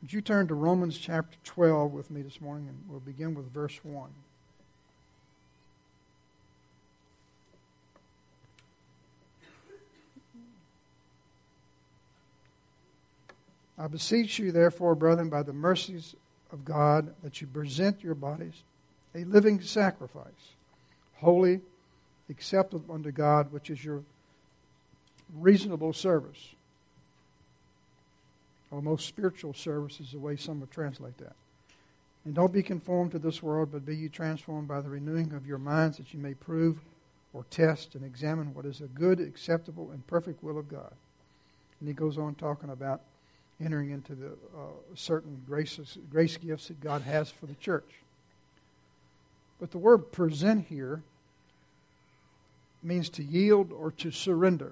Would you turn to Romans chapter 12 with me this morning, and we'll begin with verse 1. I beseech you, therefore, brethren, by the mercies of God, that you present your bodies a living sacrifice, holy, acceptable unto God, which is your reasonable service. Or most spiritual service is the way some would translate that. And don't be conformed to this world, but be ye transformed by the renewing of your minds, that you may prove or test and examine what is a good, acceptable, and perfect will of God. And he goes on talking about entering into the certain grace gifts that God has for the church. But the word present here means to yield or to surrender.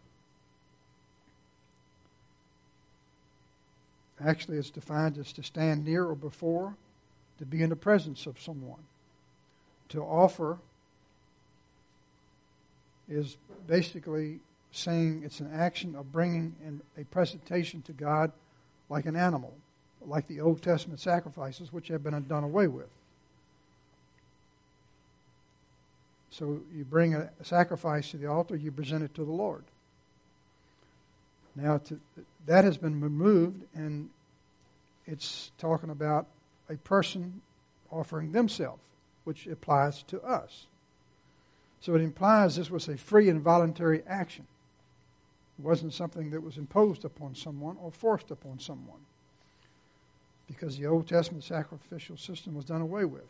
Actually, it's defined as to stand near or before, to be in the presence of someone. To offer is basically saying it's an action of bringing in a presentation to God like an animal, like the Old Testament sacrifices, which have been done away with. So you bring a sacrifice to the altar, you present it to the Lord. Now, that has been removed, and it's talking about a person offering themselves, which applies to us. So it implies this was a free and voluntary action. It wasn't something that was imposed upon someone or forced upon someone, because the Old Testament sacrificial system was done away with.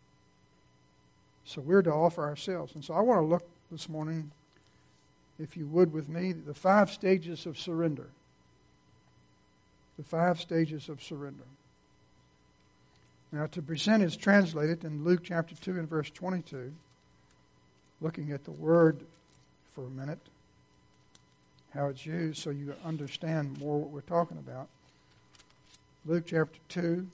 So we're to offer ourselves. And so I want to look this morning, if you would with me, the 5 stages of surrender. The 5 stages of surrender. Now, to present is translated in Luke chapter 2 and verse 22. Looking at the word for a minute, how it's used, so you understand more what we're talking about. Luke chapter 2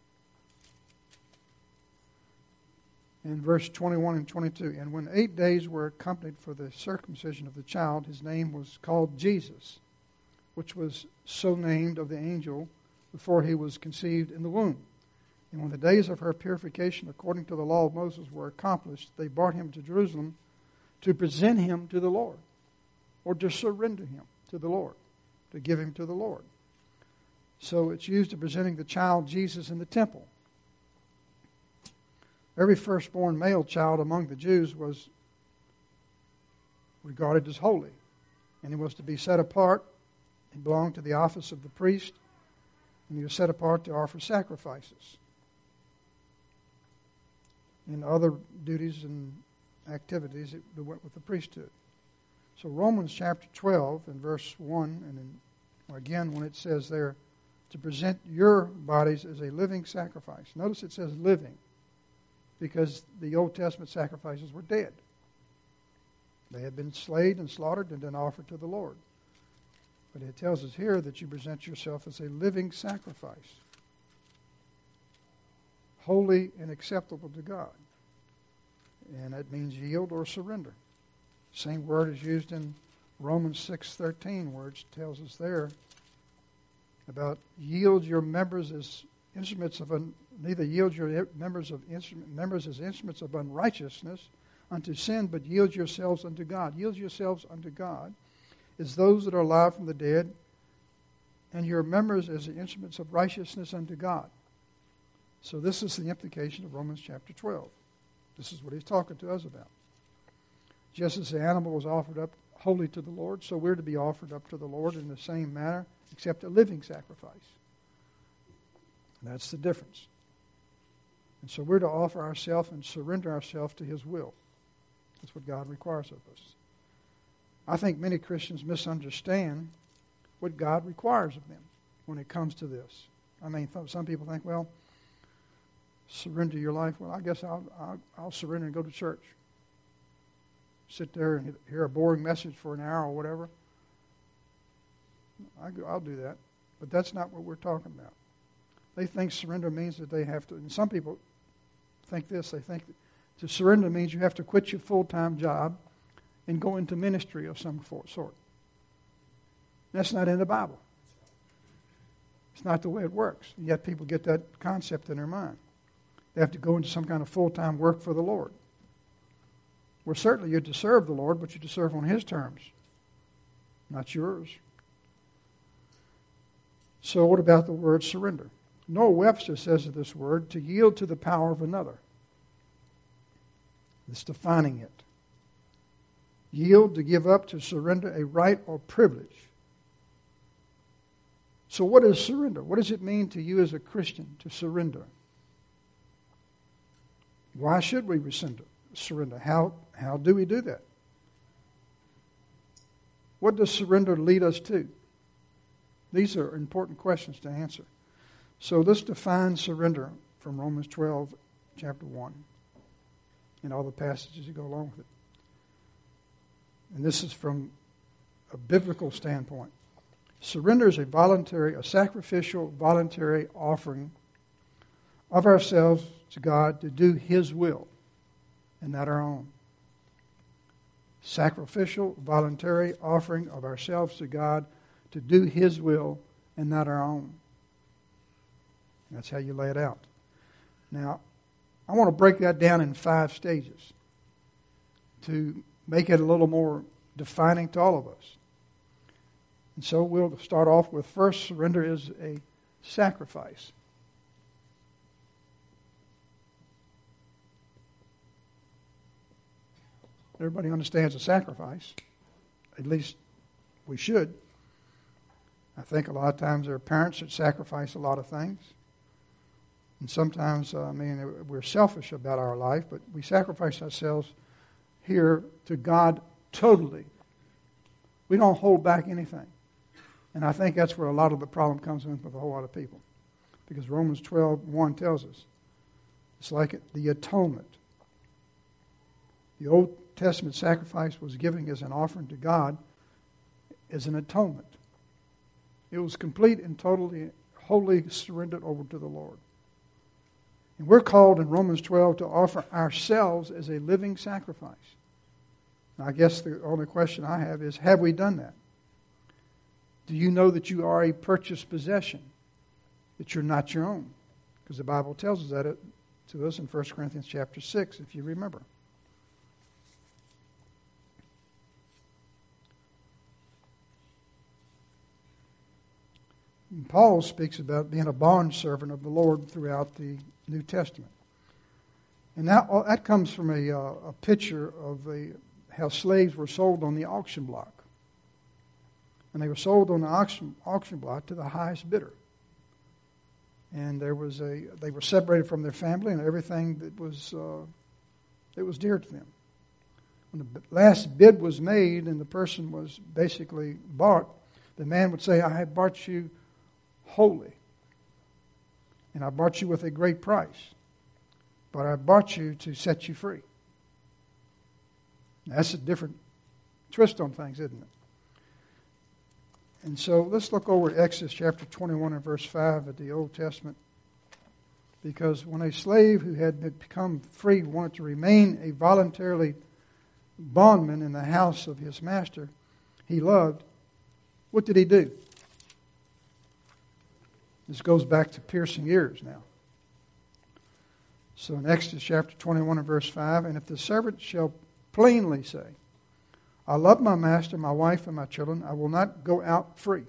and verse 21 and 22. And when 8 days were accompanied for the circumcision of the child, his name was called Jesus, which was so named of the angel before he was conceived in the womb. And when the days of her purification according to the law of Moses were accomplished, they brought him to Jerusalem to present him to the Lord, or to surrender him to the Lord, to give him to the Lord. So it's used in presenting the child Jesus in the temple. Every firstborn male child among the Jews was regarded as holy, and he was to be set apart. He belonged to the office of the priest, and he was set apart to offer sacrifices and other duties and activities that went with the priesthood. So Romans chapter 12 and verse 1, and then again when it says there, to present your bodies as a living sacrifice. Notice it says living, because the Old Testament sacrifices were dead. They had been slayed and slaughtered and then offered to the Lord. But it tells us here that you present yourself as a living sacrifice, holy and acceptable to God. And that means yield or surrender. Same word is used in Romans 6:13, where it tells us there about yield your members as instruments of neither yield your members as instruments of unrighteousness unto sin, but yield yourselves unto God. Yield yourselves unto God is those that are alive from the dead, and your members as the instruments of righteousness unto God. So this is the implication of Romans chapter 12. This is what he's talking to us about. Just as the animal was offered up wholly to the Lord, so we're to be offered up to the Lord in the same manner, except a living sacrifice. That's the difference. And so we're to offer ourselves and surrender ourselves to his will. That's what God requires of us. I think many Christians misunderstand what God requires of them when it comes to this. I mean, some people think, well, surrender your life. Well, I guess I'll surrender and go to church. Sit there and hear a boring message for an hour or whatever. I'll do that. But that's not what we're talking about. They think surrender means that they have to, and some people think this, they think that to surrender means you have to quit your full-time job and go into ministry of some sort. That's not in the Bible. It's not the way it works. And yet people get that concept in their mind. They have to go into some kind of full-time work for the Lord. Well, certainly you're to serve the Lord, but you're to serve on His terms, not yours. So what about the word surrender? Noah Webster says of this word, to yield to the power of another. It's defining it. Yield, to give up, to surrender a right or privilege. So what is surrender? What does it mean to you as a Christian to surrender? Why should we surrender? How do we do that? What does surrender lead us to? These are important questions to answer. So let's define surrender from Romans 12, chapter 1, and all the passages that go along with it. And this is from a biblical standpoint. Surrender is a sacrificial, voluntary offering of ourselves to God to do His will and not our own. Sacrificial, voluntary offering of ourselves to God to do His will and not our own. That's how you lay it out. Now, I want to break that down in 5 stages to make it a little more defining to all of us. And so we'll start off with first, surrender is a sacrifice. Everybody understands a sacrifice. At least we should. I think a lot of times there are parents that sacrifice a lot of things. And sometimes, we're selfish about our life, but we sacrifice ourselves here to God totally. We don't hold back anything. And I think that's where a lot of the problem comes in with a whole lot of people. Because Romans 12:1 tells us, it's like the atonement. The Old Testament sacrifice was given as an offering to God as an atonement. It was complete and totally, wholly surrendered over to the Lord. And we're called in Romans 12 to offer ourselves as a living sacrifice. Now, I guess the only question I have is, have we done that? Do you know that you are a purchased possession? That you're not your own? Because the Bible tells us that to us in 1 Corinthians chapter 6, if you remember. And Paul speaks about being a bondservant of the Lord throughout the New Testament. And that comes from a picture of how slaves were sold on the auction block. And they were sold on the auction block to the highest bidder. And they were separated from their family and everything that was dear to them. When the last bid was made and the person was basically bought, the man would say, I have bought you wholly. And I bought you with a great price. But I bought you to set you free. That's a different twist on things, isn't it? And so let's look over at Exodus chapter 21 and verse 5 of the Old Testament. Because when a slave who had become free wanted to remain a voluntarily bondman in the house of his master he loved, what did he do? This goes back to piercing ears now. So in Exodus chapter 21 and verse 5, and if the servant shall plainly say, I love my master, my wife, and my children, I will not go out free.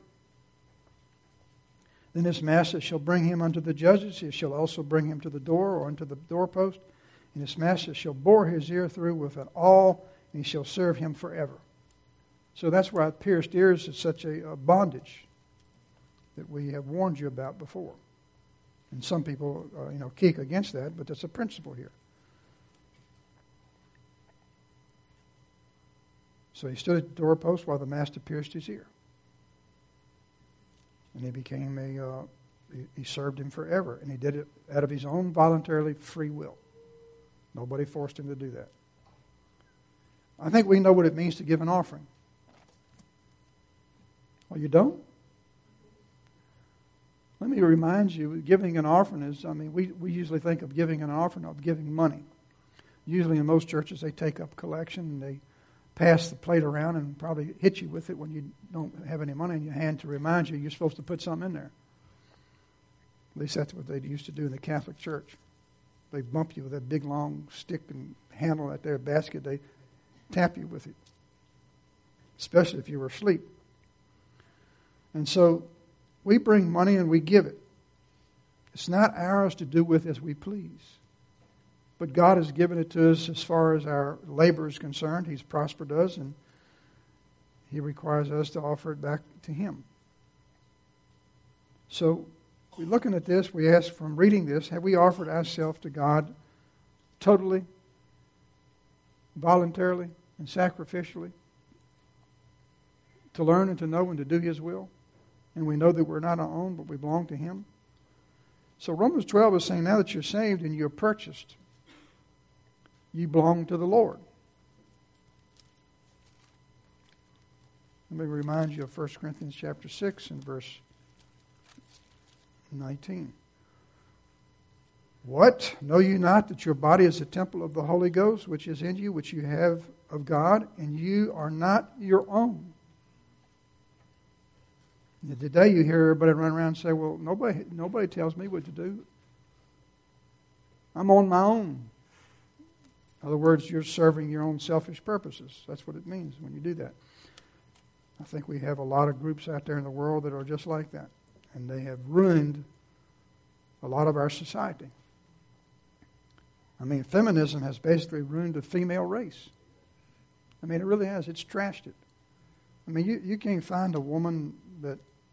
Then his master shall bring him unto the judges, he shall also bring him to the door or unto the doorpost, and his master shall bore his ear through with an awl, and he shall serve him forever. So that's why pierced ears is such a bondage that we have warned you about before. And some people, kick against that, but that's a principle here. So he stood at the doorpost while the master pierced his ear. And he became he served him forever. And he did it out of his own voluntarily free will. Nobody forced him to do that. I think we know what it means to give an offering. Well, you don't? Let me remind you, giving an offering is, we usually think of giving an offering of giving money. Usually in most churches they take up collection and they pass the plate around and probably hit you with it when you don't have any money in your hand to remind you you're supposed to put something in there. At least that's what they used to do in the Catholic Church. They bump you with that big long stick and handle at their basket. They tap you with it, especially if you were asleep. And so we bring money and we give it. It's not ours to do with as we please. But God has given it to us as far as our labor is concerned. He's prospered us, and He requires us to offer it back to Him. So, we're looking at this, we ask from reading this, have we offered ourselves to God totally, voluntarily, and sacrificially to learn and to know and to do His will? And we know that we're not our own, but we belong to Him. So Romans 12 is saying now that you're saved and you're purchased, you belong to the Lord. Let me remind you of 1 Corinthians chapter 6 and verse 19. What? Know you not that your body is a temple of the Holy Ghost, which is in you, which you have of God, and you are not your own? And today you hear everybody run around and say, well, nobody tells me what to do. I'm on my own. In other words, you're serving your own selfish purposes. That's what it means when you do that. I think we have a lot of groups out there in the world that are just like that. And they have ruined a lot of our society. I mean, feminism has basically ruined the female race. I mean, it really has. It's trashed it. I mean, you can't find a woman that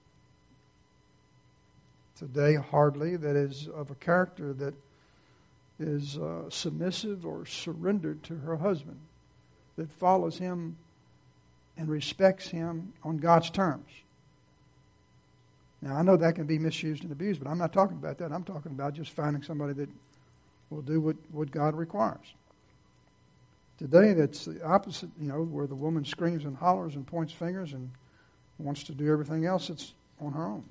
today hardly that is of a character that is submissive or surrendered to her husband, that follows him and respects him on God's terms. Now, I know that can be misused and abused, but I'm not talking about that. I'm talking about just finding somebody that will do what God requires. Today, that's the opposite, where the woman screams and hollers and points fingers and wants to do everything else that's on her own.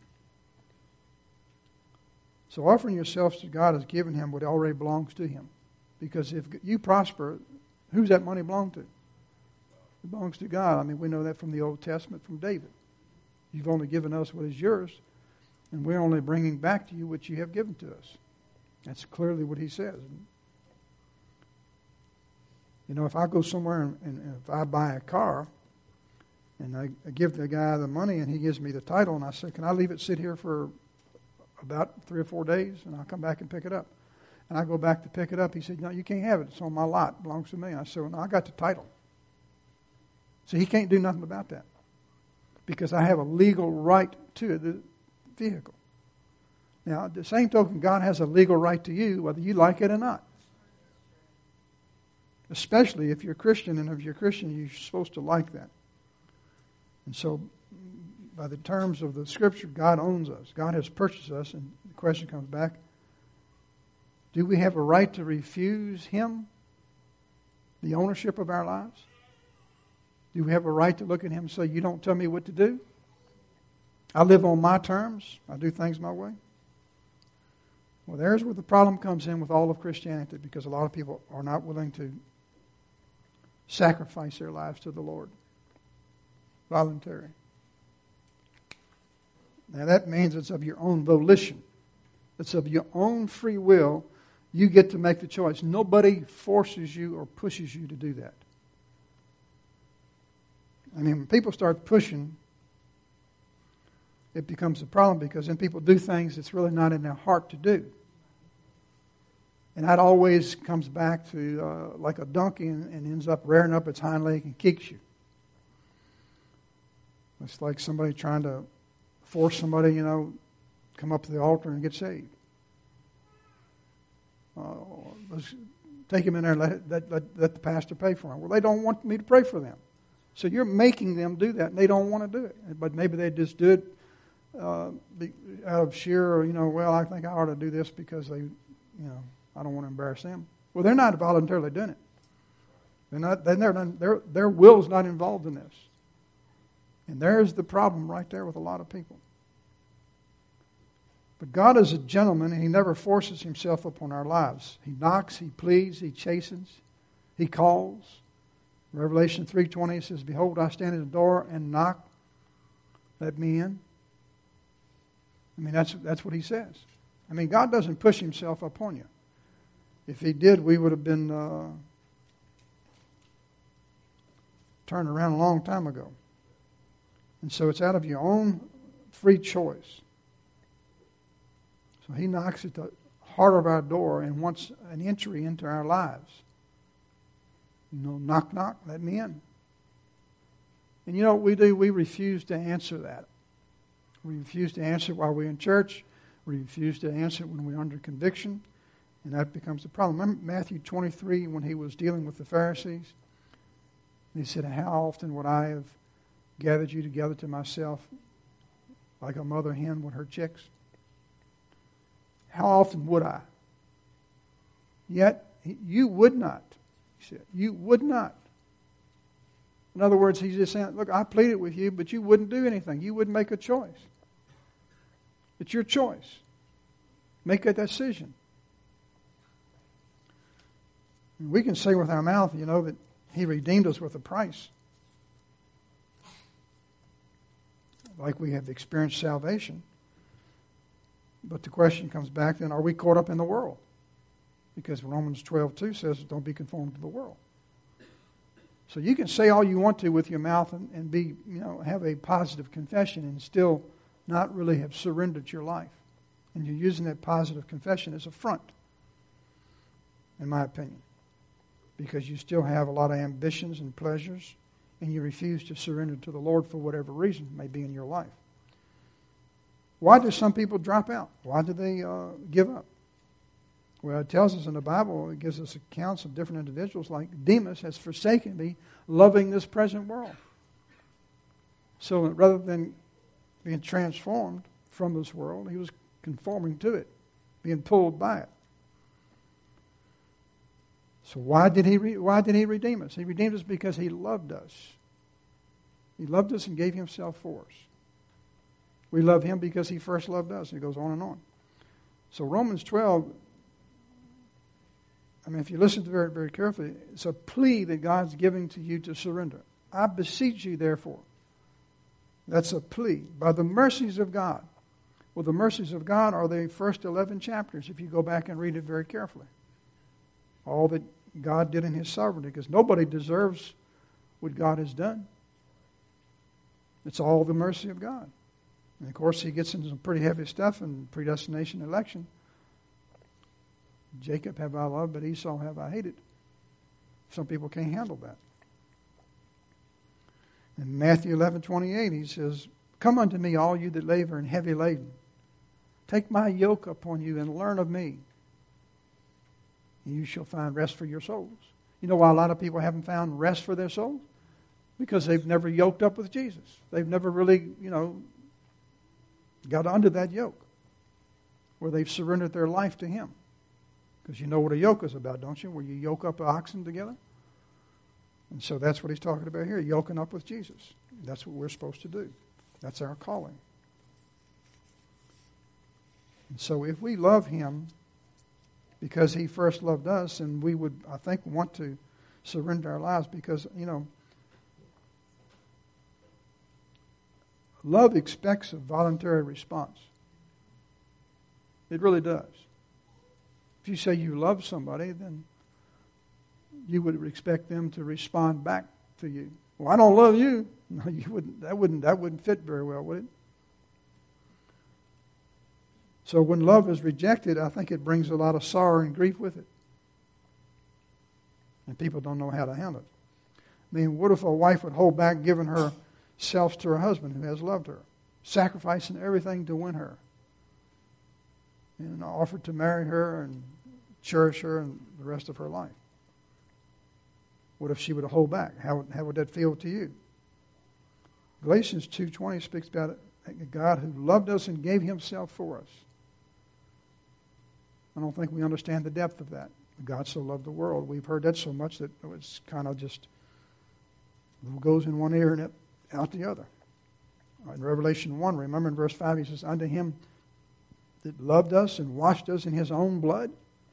So offering yourselves to God has given Him what already belongs to Him. Because if you prosper, who's that money belong to? It belongs to God. I mean, we know that from the Old Testament, from David. You've only given us what is yours, and we're only bringing back to you what you have given to us. That's clearly what he says. If I go somewhere and if I buy a car, and I give the guy the money and he gives me the title, and I say, can I leave it sit here for about 3 or 4 days, and I'll come back and pick it up. And I go back to pick it up. He said, no, you can't have it. It's on my lot. It belongs to me. I said, well, no, I got the title. So he can't do nothing about that because I have a legal right to the vehicle. Now, at the same token, God has a legal right to you, whether you like it or not. Especially if you're a Christian, and if you're a Christian, you're supposed to like that. And so, by the terms of the Scripture, God owns us. God has purchased us, and the question comes back, do we have a right to refuse Him the ownership of our lives? Do we have a right to look at Him and say, you don't tell me what to do? I live on my terms. I do things my way. Well, there's where the problem comes in with all of Christianity, because a lot of people are not willing to sacrifice their lives to the Lord. Voluntary. Now that means it's of your own volition. It's of your own free will. You get to make the choice. Nobody forces you or pushes you to do that. I mean, when people start pushing, it becomes a problem, because then people do things that's really not in their heart to do. And that always comes back to like a donkey and ends up rearing up its hind leg and kicks you. It's like somebody trying to force somebody, come up to the altar and get saved. Let's take him in there and let the pastor pay for him. Well, they don't want me to pray for them. So you're making them do that, and they don't want to do it. But maybe they just do it out of sheer, well, I think I ought to do this because they, I don't want to embarrass them. Well, they're not voluntarily doing it. Their will's not involved in this. And there's the problem right there with a lot of people. But God is a gentleman, and He never forces Himself upon our lives. He knocks, He pleads, He chastens, He calls. Revelation 3:20 says, behold, I stand at the door and knock. Let me in. I mean, that's what He says. I mean, God doesn't push himself upon you. If he did, we would have been turned around a long time ago. And so it's out of your own free choice. So he knocks at the heart of our door and wants an entry into our lives. Knock, knock, let me in. And you know what we do? We refuse to answer that. We refuse to answer while we're in church. We refuse to answer when we're under conviction. And that becomes a problem. Remember Matthew 23 when he was dealing with the Pharisees? And he said, how often would I have gathered you together to myself like a mother hen with her chicks? How often would I? Yet you would not. He said, you would not. In other words, he's just saying, look, I pleaded with you, but you wouldn't do anything. You wouldn't make a choice. It's your choice. Make a decision. And we can say with our mouth, that he redeemed us with a price. Like we have experienced salvation. But the question comes back then, are we caught up in the world? Because Romans 12:2 says, don't be conformed to the world. So you can say all you want to with your mouth and be, have a positive confession and still not really have surrendered your life. And you're using that positive confession as a front, in my opinion. Because you still have a lot of ambitions and pleasures, and you refuse to surrender to the Lord for whatever reason may be in your life. Why do some people drop out? Why do they give up? Well, it tells us in the Bible, it gives us accounts of different individuals like Demas has forsaken me, loving this present world. So rather than being transformed from this world, he was conforming to it, being pulled by it. So why did he redeem us? He redeemed us because he loved us. He loved us and gave himself for us. We love him because he first loved us. It goes on and on. So Romans 12, if you listen to it very, very carefully, it's a plea that God's giving to you to surrender. I beseech you, therefore. That's a plea. By the mercies of God. Well, the mercies of God are the first 11 chapters, if you go back and read it very carefully. All that God did in his sovereignty, because nobody deserves what God has done. It's all the mercy of God. And of course, he gets into some pretty heavy stuff in predestination election. Jacob have I loved, but Esau have I hated. Some people can't handle that. In Matthew 11:28, he says, come unto me, all you that labor and heavy laden. Take my yoke upon you and learn of me. And you shall find rest for your souls. You know why a lot of people haven't found rest for their souls? Because they've never yoked up with Jesus. They've never really, got under that yoke where they've surrendered their life to him. Because you know what a yoke is about, don't you? Where you yoke up oxen together. And so that's what he's talking about here, yoking up with Jesus. That's what we're supposed to do. That's our calling. And so if we love him because he first loved us, and we would, I think, want to surrender our lives because, love expects a voluntary response. It really does. If you say you love somebody, then you would expect them to respond back to you. Well, I don't love you. No, you wouldn't. That wouldn't fit very well, would it? So when love is rejected, I think it brings a lot of sorrow and grief with it. And people don't know how to handle it. I mean, what if a wife would hold back giving herself to her husband who has loved her, sacrificing everything to win her, and offered to marry her and cherish her and the rest of her life? What if she would hold back? How would that feel to you? Galatians 2:20 speaks about a God who loved us and gave himself for us. I don't think we understand the depth of that. God so loved the world. We've heard that so much that it's kind of just goes in one ear and out the other. In Revelation 1, remember in verse 5, he says, unto him that loved us and washed us in his own blood.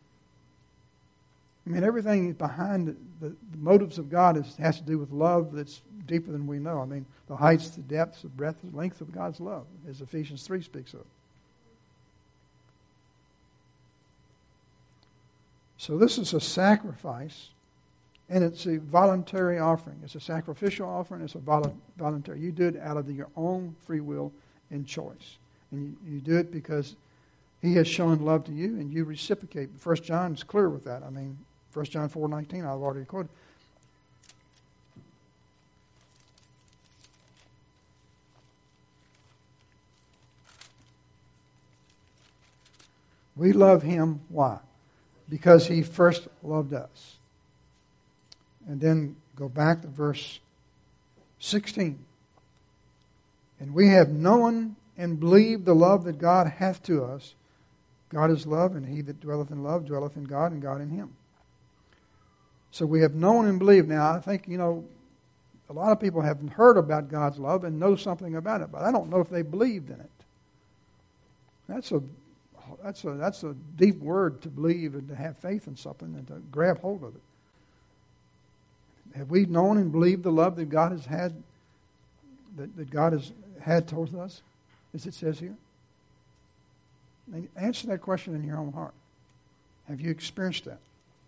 I mean, everything behind the motives of God has to do with love that's deeper than we know. I mean, the heights, the depths, the breadth, the length of God's love, as Ephesians 3 speaks of. So this is a sacrifice, and it's a voluntary offering. It's a sacrificial offering. It's a voluntary. You do it out of your own free will and choice. And you do it because He has shown love to you, and you reciprocate. 1 John is clear with that. I mean, 1 John 4:19, I've already quoted. We love Him. Why? Because He first loved us. And then go back to verse 16. And we have known and believed the love that God hath to us. God is love, and he that dwelleth in love dwelleth in God, and God in him. So we have known and believed. Now, I think, a lot of people have heard about God's love and know something about it, but I don't know if they believed in it. That's a deep word to believe and to have faith in something and to grab hold of it. Have we known and believed the love that God has had, that God has had towards us, as it says here? Answer that question in your own heart. Have you experienced that?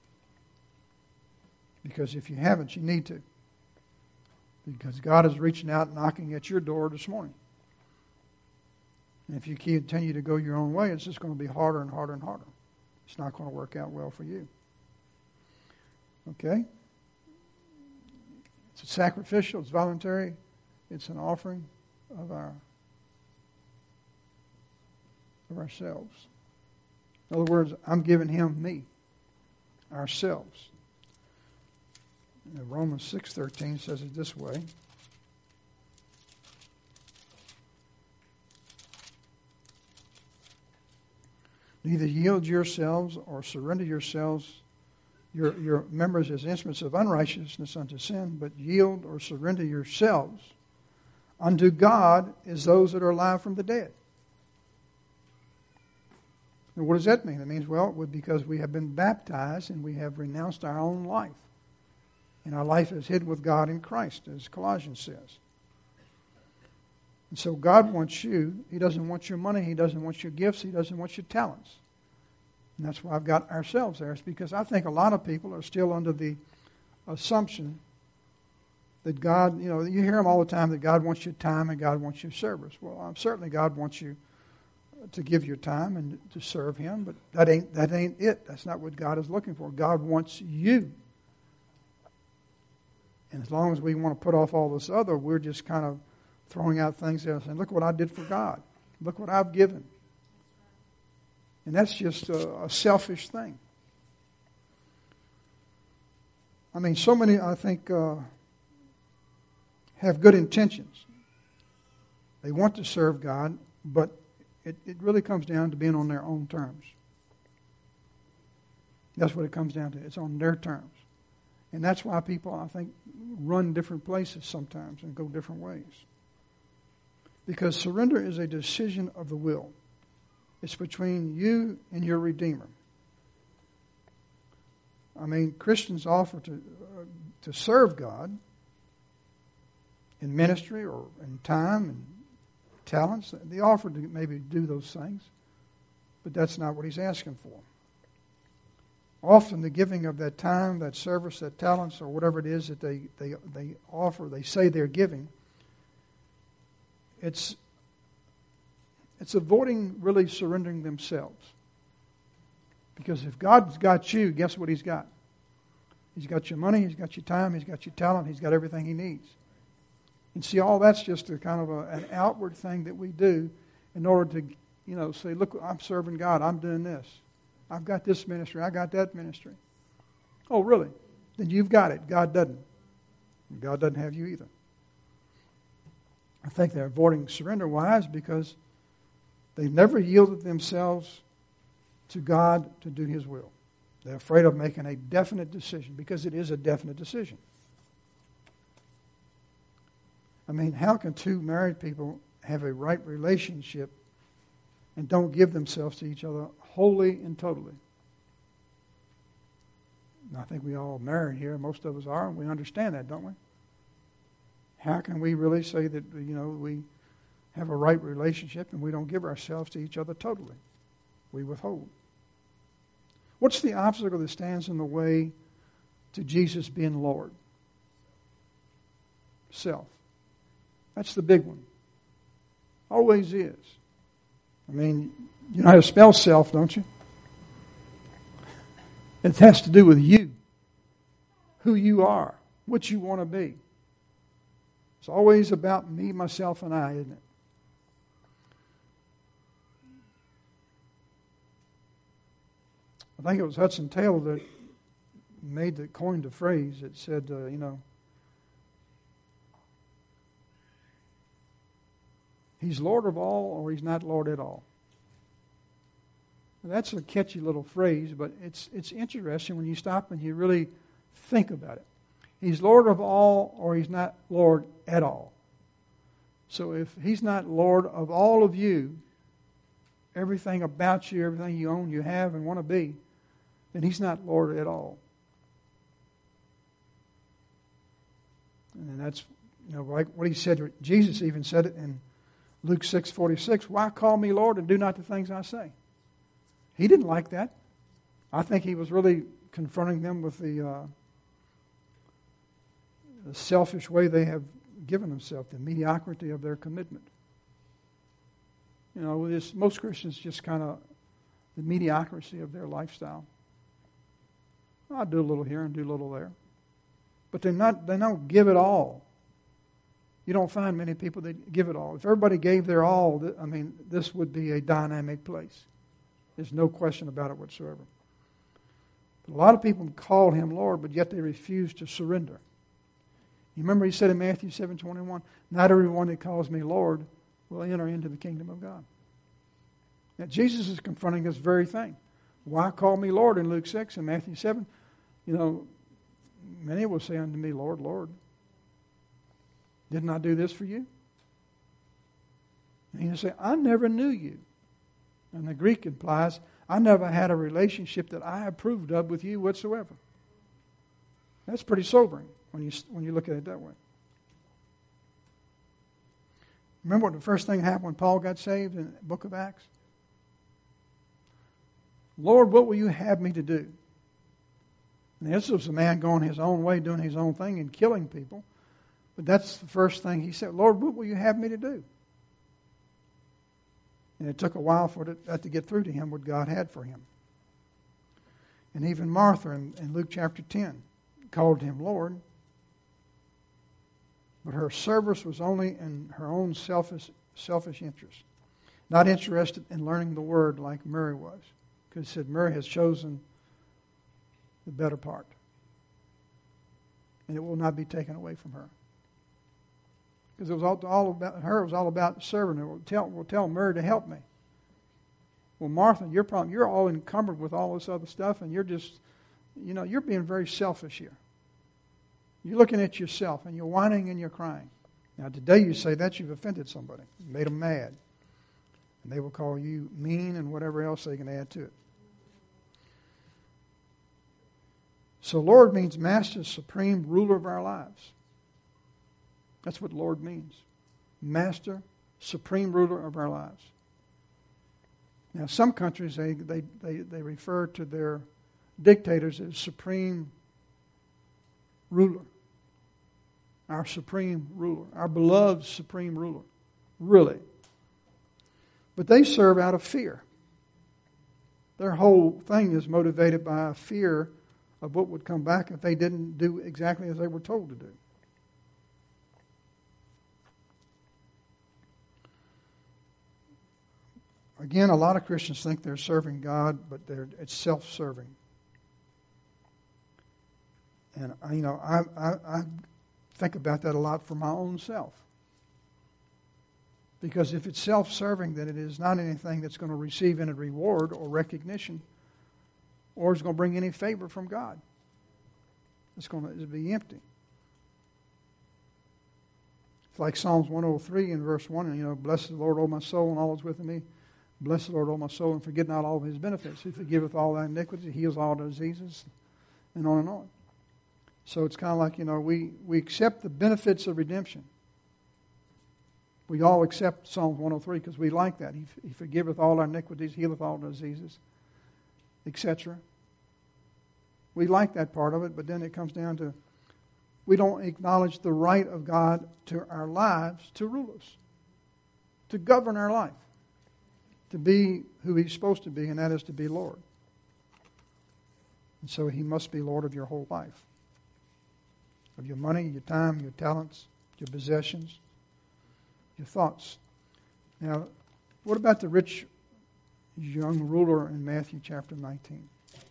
Because if you haven't, you need to. Because God is reaching out, knocking at your door this morning. And if you continue to go your own way, it's just going to be harder and harder and harder. It's not going to work out well for you. Okay? It's sacrificial, it's voluntary, it's an offering of ourselves. In other words, I'm giving Him me, ourselves. Romans 6:13 says it this way. Neither yield yourselves or surrender yourselves, your members as instruments of unrighteousness unto sin, but yield or surrender yourselves unto God as those that are alive from the dead. And what does that mean? It means, because we have been baptized and we have renounced our own life. And our life is hid with God in Christ, as Colossians says. And so God wants you. He doesn't want your money. He doesn't want your gifts. He doesn't want your talents. And that's why I've got ourselves there. It's because I think a lot of people are still under the assumption that God, you hear them all the time that God wants your time and God wants your service. Well, certainly God wants you to give your time and to serve Him, but that ain't it. That's not what God is looking for. God wants you. And as long as we want to put off all this other, we're just kind of throwing out things there and saying, look what I did for God. Look what I've given. And that's just a selfish thing. I mean, so many, I think, have good intentions. They want to serve God, but it really comes down to being on their own terms. That's what it comes down to. It's on their terms. And that's why people, I think, run different places sometimes and go different ways. Because surrender is a decision of the will. It's between you and your Redeemer. I mean, Christians offer to serve God in ministry or in time and talents. They offer to maybe do those things, but that's not what He's asking for. Often the giving of that time, that service, that talents, or whatever it is that they offer, they say they're giving, it's avoiding really surrendering themselves. Because if God's got you, guess what He's got? He's got your money, He's got your time, He's got your talent, He's got everything He needs. And see, all that's just a kind of an outward thing that we do in order to, say, look, I'm serving God, I'm doing this. I've got this ministry, I got that ministry. Oh, really? Then you've got it. God doesn't. And God doesn't have you either. I think they're avoiding surrender. Why? Is because they've never yielded themselves to God to do His will. They're afraid of making a definite decision, because it is a definite decision. I mean, how can two married people have a right relationship and don't give themselves to each other wholly and totally? And I think we all married here. Most of us are, and we understand that, don't we? How can we really say that, we have a right relationship and we don't give ourselves to each other totally? We withhold. What's the obstacle that stands in the way to Jesus being Lord? Self. That's the big one. Always is. I mean, you know how to spell self, don't you? It has to do with you, who you are, what you want to be. It's always about me, myself, and I, isn't it? I think it was Hudson Taylor that coined the phrase that said, He's Lord of all, or He's not Lord at all. That's a catchy little phrase, but it's interesting when you stop and you really think about it. He's Lord of all, or He's not Lord at all. So if He's not Lord of all of you, everything about you, everything you own, you have, and want to be, then He's not Lord at all. And that's like what He said. Jesus even said it in Luke 6:46. Why call me Lord and do not the things I say? He didn't like that. I think He was really confronting them with the selfish way they have given themselves, the mediocrity of their commitment. Most Christians just kind of the mediocrity of their lifestyle. I do a little here and do a little there, but they don't give it all. You don't find many people that give it all. If everybody gave their all, this would be a dynamic place. There's no question about it whatsoever. But a lot of people call Him Lord, but yet they refuse to surrender. You remember He said in Matthew 7:21, not everyone that calls me Lord will enter into the kingdom of God. Now Jesus is confronting this very thing. Why call me Lord in Luke 6 and Matthew 7? Many will say unto me, Lord, Lord, didn't I do this for you? And He'll say, I never knew you. And the Greek implies, I never had a relationship that I approved of with you whatsoever. That's pretty sobering when you look at it that way. Remember what the first thing happened when Paul got saved in the book of Acts? Lord, what will you have me to do? And this was a man going his own way, doing his own thing and killing people. But that's the first thing he said, Lord, what will you have me to do? And it took a while for that to get through to him what God had for him. And even Martha in Luke chapter 10 called Him Lord. But her service was only in her own selfish interest. Not interested in learning the Word like Mary was. Because it said Mary has chosen the better part. And it will not be taken away from her. Because it was all about her. It was all about serving her. We'll tell Mary to help me. Well, Martha, you're all encumbered with all this other stuff, and you're just, you're being very selfish here. You're looking at yourself, and you're whining and you're crying. Now, today you say that you've offended somebody. You made them mad. And they will call you mean and whatever else they can add to it. So Lord means master, supreme ruler of our lives. That's what Lord means. Master, supreme ruler of our lives. Now, some countries, they refer to their dictators as supreme ruler. Our supreme ruler. Our beloved supreme ruler. Really. But they serve out of fear. Their whole thing is motivated by a fear of what would come back if they didn't do exactly as they were told to do. Again, a lot of Christians think they're serving God, but it's self-serving. And I think about that a lot for my own self. Because if it's self-serving, then it is not anything that's going to receive any reward or recognition, or is going to bring any favor from God. It's going to be empty. It's like Psalms 103 in verse 1, bless the Lord, O my soul, and all is within me. Bless the Lord, O my soul, and forget not all of His benefits. He forgiveth all thy iniquities, He heals all diseases, and on and on. So it's kind of like, we accept the benefits of redemption. We all accept Psalms 103 because we like that. He forgiveth all our iniquities, healeth all diseases, etc. We like that part of it, but then it comes down to we don't acknowledge the right of God to our lives to rule us, to govern our life, to be who He's supposed to be, and that is to be Lord. And so He must be Lord of your whole life, of your money, your time, your talents, your possessions, your thoughts. Now, what about the rich young ruler in Matthew chapter 19?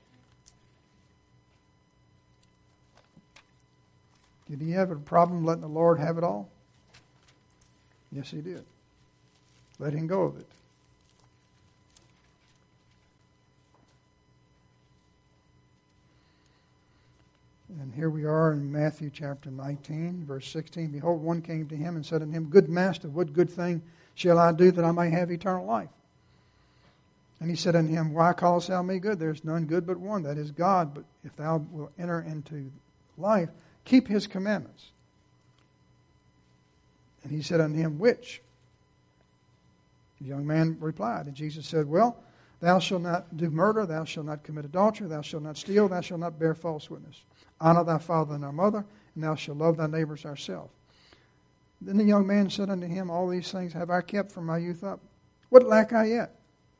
Did he have a problem letting the Lord have it all? Yes, he did. Letting go of it. And here we are in Matthew chapter 19, verse 16. Behold, one came to him and said unto him, Good master, what good thing shall I do that I may have eternal life? And he said unto him, Why callest thou me good? There is none good but one, that is God. But if thou wilt enter into life, keep His commandments. And he said unto him, Which? The young man replied, and Jesus said, Well, thou shalt not do murder, thou shalt not commit adultery, thou shalt not steal, thou shalt not bear false witness. Honor thy father and thy mother, and thou shalt love thy neighbor as thyself. Then the young man said unto him, All these things have I kept from my youth up. What lack I yet?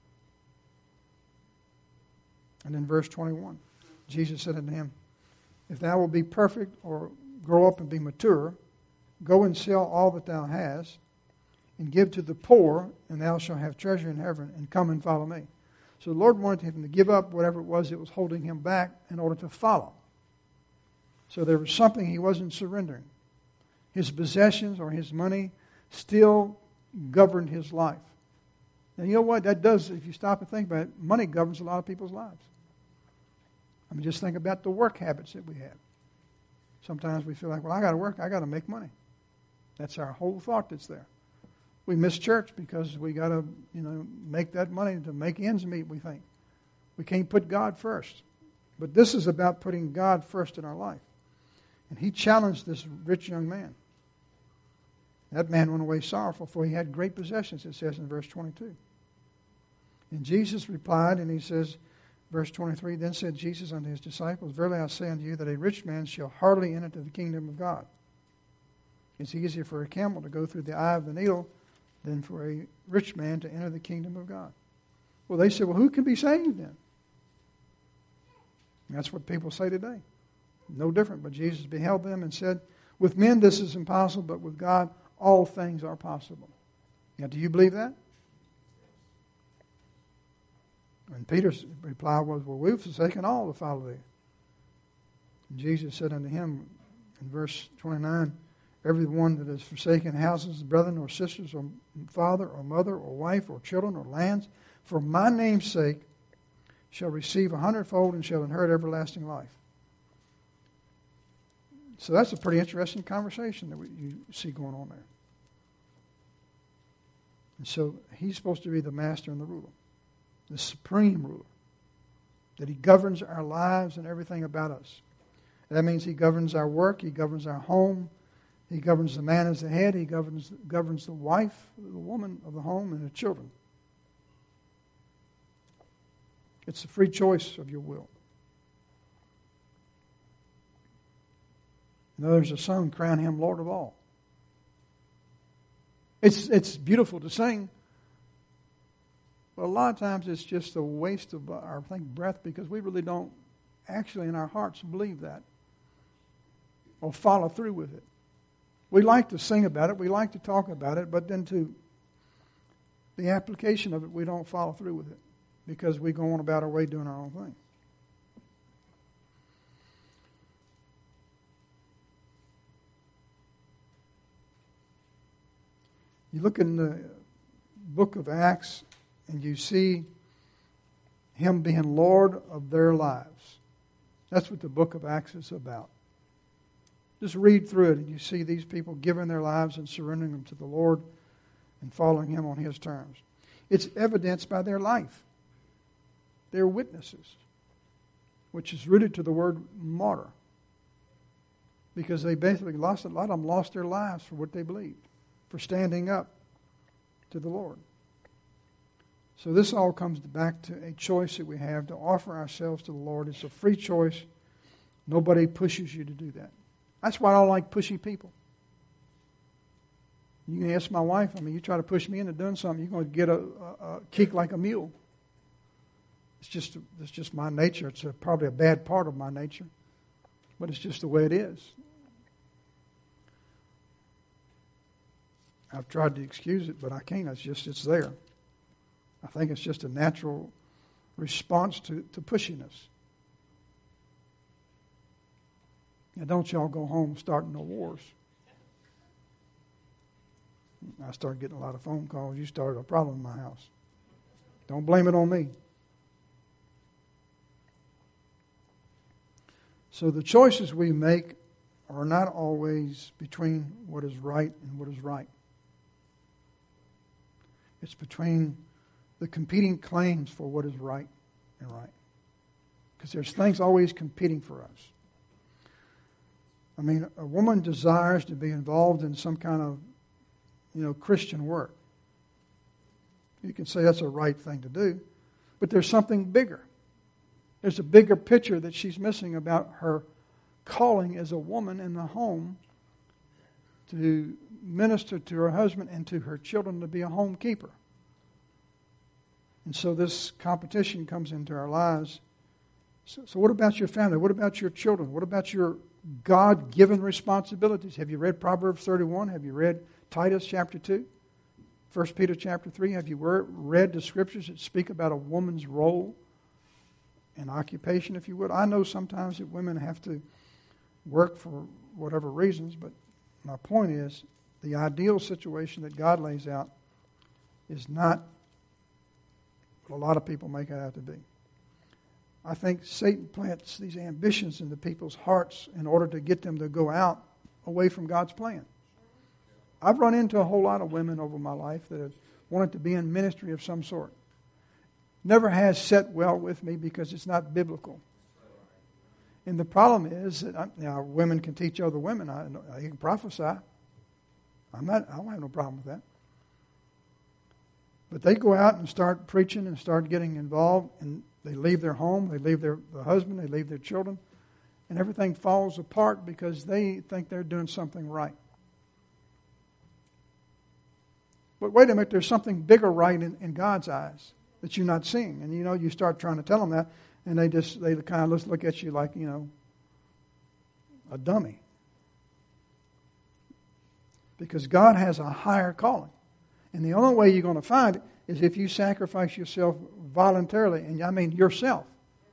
And in verse 21, Jesus said unto him, If thou wilt be perfect or grow up and be mature, go and sell all that thou hast, and give to the poor, and thou shalt have treasure in heaven, and come and follow me. So the Lord wanted him to give up whatever it was that was holding him back in order to follow. So there was something he wasn't surrendering. His possessions or his money still governed his life. And you know what that does, if you stop and think about it, money governs a lot of people's lives. I mean, just think about the work habits that we have. Sometimes we feel like, well, I got to work, I got to make money. That's our whole thought that's there. We miss church because we got to, make that money to make ends meet, we think. We can't put God first. But this is about putting God first in our life. And he challenged this rich young man. That man went away sorrowful, for he had great possessions, it says in verse 22. And Jesus replied, and he says, verse 23, Then said Jesus unto his disciples, Verily I say unto you that a rich man shall hardly enter into the kingdom of God. It's easier for a camel to go through the eye of the needle than for a rich man to enter the kingdom of God. Well, they said, well, who can be saved then? And that's what people say today. No different, but Jesus beheld them and said, With men this is impossible, but with God all things are possible. Now, do you believe that? And Peter's reply was, Well, we've forsaken all to follow thee. And Jesus said unto him in verse 29, Every one that has forsaken houses, brethren, or sisters, or father, or mother, or wife, or children, or lands, for my name's sake, shall receive 100-fold and shall inherit everlasting life. So that's a pretty interesting conversation that you see going on there. And so he's supposed to be the master and the ruler, the supreme ruler, that he governs our lives and everything about us. That means he governs our work, he governs our home, he governs the man as the head, he governs the wife, the woman of the home, and the children. It's a free choice of your will. Now there's a song, Crown Him Lord of All. It's beautiful to sing, but a lot of times it's just a waste of our breath because we really don't actually in our hearts believe that or follow through with it. We like to sing about it, we like to talk about it, but then to the application of it, we don't follow through with it because we go on about our way doing our own thing. You look in the book of Acts and you see him being Lord of their lives. That's what the book of Acts is about. Just read through it and you see these people giving their lives and surrendering them to the Lord and following him on his terms. It's evidenced by their life. They're witnesses, which is rooted to the word martyr. Because they basically a lot of them lost their lives for what they believed, for standing up to the Lord. So this all comes back to a choice that we have to offer ourselves to the Lord. It's a free choice Nobody pushes you to do that. That's why I don't like pushy people. You can ask my wife, you try to push me into doing something, you're going to get a kick like a mule. It's just my nature. It's probably a bad part of my nature, but it's just the way it is. I've tried to excuse it, but I can't. It's there. I think it's just a natural response to pushiness. Now, don't y'all go home starting no wars. I started getting a lot of phone calls. You started a problem in my house. Don't blame it on me. So the choices we make are not always between what is right and what is right. It's between the competing claims for what is right and right. Because there's things always competing for us. A woman desires to be involved in some kind of, Christian work. You can say that's a right thing to do, but there's something bigger. There's a bigger picture that she's missing about her calling as a woman in the home to minister to her husband and to her children, to be a home keeper. And so this competition comes into our lives. So what about your family? What about your children? What about your God-given responsibilities? Have you read Proverbs 31? Have you read Titus chapter 2? 1 Peter chapter 3? Have you read the scriptures that speak about a woman's role and occupation, if you would? I know sometimes that women have to work for whatever reasons, but my point is the ideal situation that God lays out is not what a lot of people make it out to be. I think Satan plants these ambitions into people's hearts in order to get them to go out away from God's plan. I've run into a whole lot of women over my life that have wanted to be in ministry of some sort. Never has set well with me because it's not biblical. And the problem is that women can teach other women. You can prophesy. I don't have no problem with that. But they go out and start preaching and start getting involved, and they leave their home, they leave their husband, they leave their children, and everything falls apart because they think they're doing something right. But wait a minute, there's something bigger right in God's eyes that you're not seeing. And you start trying to tell them that, and they kind of look at you like, a dummy. Because God has a higher calling. And the only way you're going to find it is if you sacrifice yourself voluntarily, and I mean yourself.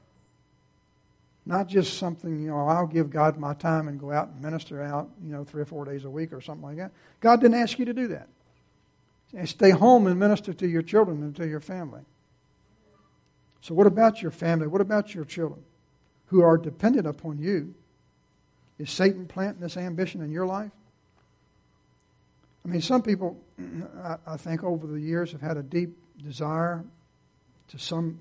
Not just something, I'll give God my time and go out and minister out, 3 or 4 days a week or something like that. God didn't ask you to do that. Stay home and minister to your children and to your family. So what about your family? What about your children who are dependent upon you? Is Satan planting this ambition in your life? Some people, I think, over the years have had a deep desire to some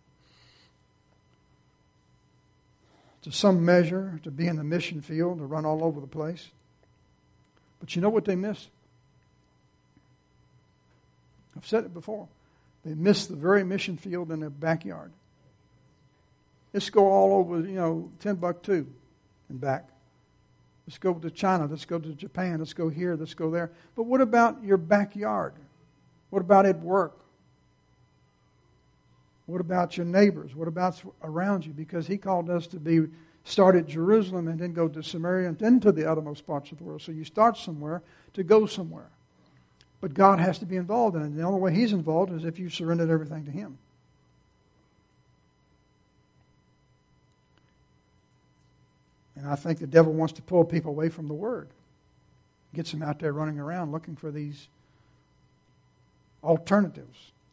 measure to be in the mission field, to run all over the place. But you know what they miss? I've said it before. They miss the very mission field in their backyard. Let's go all over, Timbuktu and back. Let's go to China. Let's go to Japan. Let's go here. Let's go there. But what about your backyard? What about at work? What about your neighbors? What about around you? Because he called us to start at Jerusalem and then go to Samaria and then to the uttermost parts of the world. So you start somewhere to go somewhere. But God has to be involved in it. And the only way he's involved is if you surrendered everything to him. And I think the devil wants to pull people away from the Word. Gets them out there running around looking for these alternatives.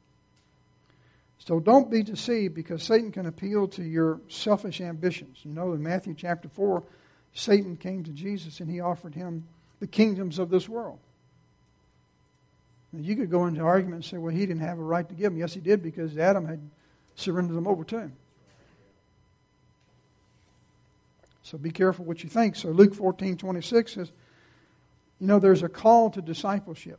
So don't be deceived, because Satan can appeal to your selfish ambitions. In Matthew chapter 4, Satan came to Jesus and he offered him the kingdoms of this world. Now, you could go into argument and say, well, he didn't have a right to give them. Yes, he did, because Adam had surrendered them over to him. So be careful what you think. So Luke 14:26 says, there's a call to discipleship.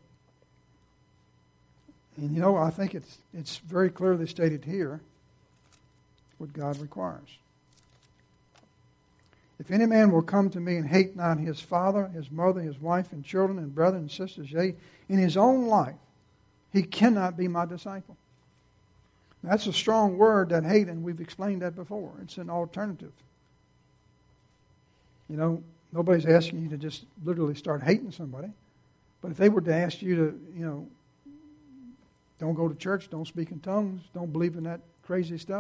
And I think it's very clearly stated here what God requires. If any man will come to me and hate not his father, his mother, his wife, and children, and brothers and sisters, yea, in his own life, he cannot be my disciple. That's a strong word, that hate, and we've explained that before. It's an alternative. You know, nobody's asking you to just literally start hating somebody. But if they were to ask you to, you know, don't go to church, don't speak in tongues, don't believe in that crazy stuff,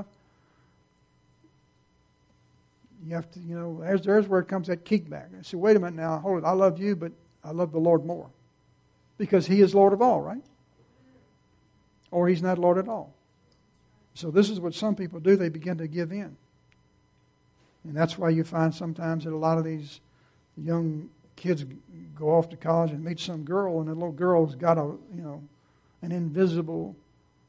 you have to, you know, there's where it comes that kickback. I say, wait a minute now, hold it. I love you, but I love the Lord more. Because He is Lord of all, right? Or He's not Lord at all. So this is what some people do. They begin to give in. And that's why you find sometimes that a lot of these young kids go off to college and meet some girl, and the little girl's got an invisible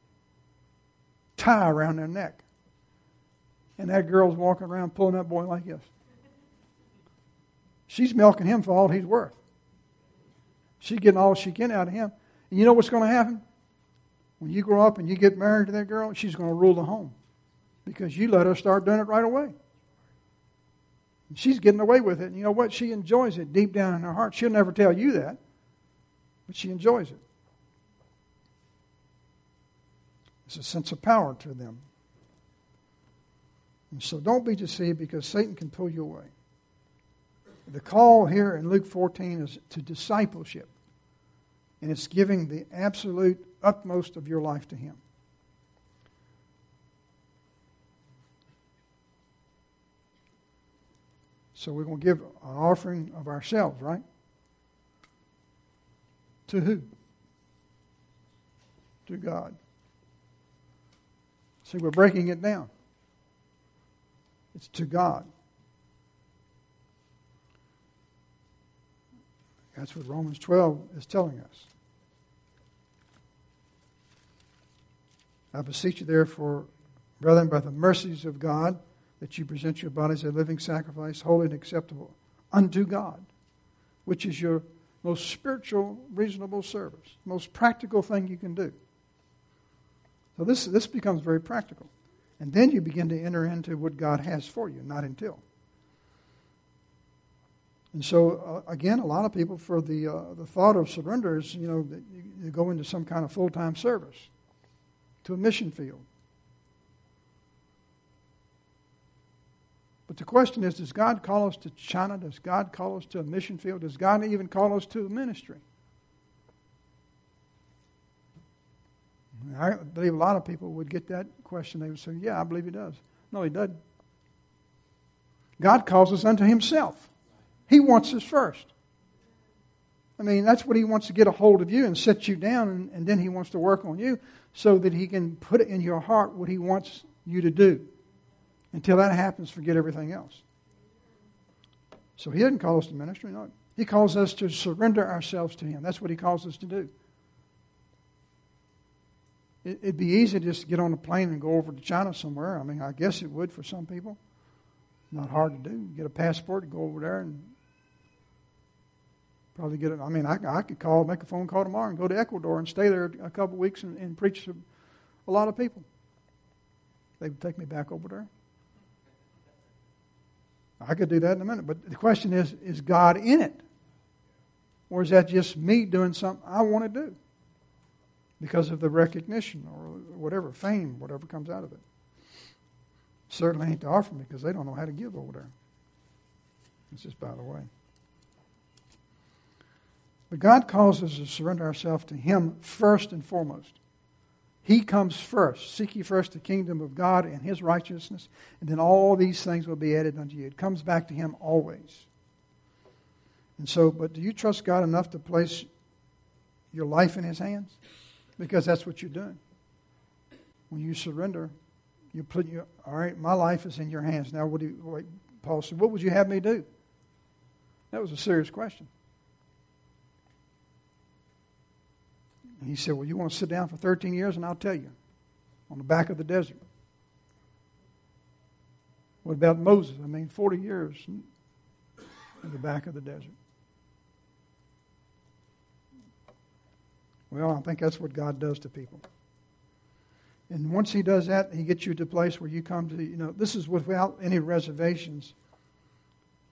tie around their neck. And that girl's walking around pulling that boy like this. She's milking him for all he's worth. She's getting all she can out of him. And you know what's going to happen? When you grow up and you get married to that girl, she's going to rule the home. Because you let her start doing it right away. And she's getting away with it. And you know what? She enjoys it deep down in her heart. She'll never tell you that. But she enjoys it. It's a sense of power to them. And so don't be deceived, because Satan can pull you away. The call here in Luke 14 is to discipleship. And it's giving the absolute utmost of your life to Him. So we're going to give an offering of ourselves, right? To who? To God. See, we're breaking it down. It's to God. That's what Romans 12 is telling us. I beseech you therefore, brethren, by the mercies of God, that you present your bodies a living sacrifice, holy and acceptable unto God, which is your most spiritual, reasonable service, most practical thing you can do. So this becomes very practical. And then you begin to enter into what God has for you, not until. And so, again, a lot of people, for the thought of surrender is, that you go into some kind of full-time service to a mission field. But the question is, does God call us to China? Does God call us to a mission field? Does God even call us to a ministry? I believe a lot of people would get that question. They would say, yeah, I believe He does. No, He doesn't. God calls us unto Himself. He wants us first. I mean, that's what He wants to get a hold of you and set you down, and then He wants to work on you so that He can put it in your heart what He wants you to do. Until that happens, forget everything else. So He doesn't call us to ministry, no. He calls us to surrender ourselves to Him. That's what He calls us to do. It'd be easy just to get on a plane and go over to China somewhere. I mean, I guess it would for some people. Not hard to do. Get a passport and go over there and probably get it. I mean, I could make a phone call tomorrow and go to Ecuador and stay there a couple of weeks and preach to a lot of people. They would take me back over there. I could do that in a minute. But the question is God in it? Or is that just me doing something I want to do? Because of the recognition or whatever, fame, whatever comes out of it. Certainly ain't to offer me, because they don't know how to give over there. It's just by the way. But God calls us to surrender ourselves to Him first and foremost. He comes first. Seek ye first the kingdom of God and His righteousness, and then all these things will be added unto you. It comes back to Him always. And so, but do you trust God enough to place your life in His hands? Because that's what you're doing. When you surrender, you put all right, my life is in your hands. Now, Paul said, what would you have me do? That was a serious question. And he said, well, you want to sit down for 13 years and I'll tell you. On the back of the desert. What about Moses? 40 years in the back of the desert. Well, I think that's what God does to people. And once He does that, He gets you to a place where you come to, this is without any reservations.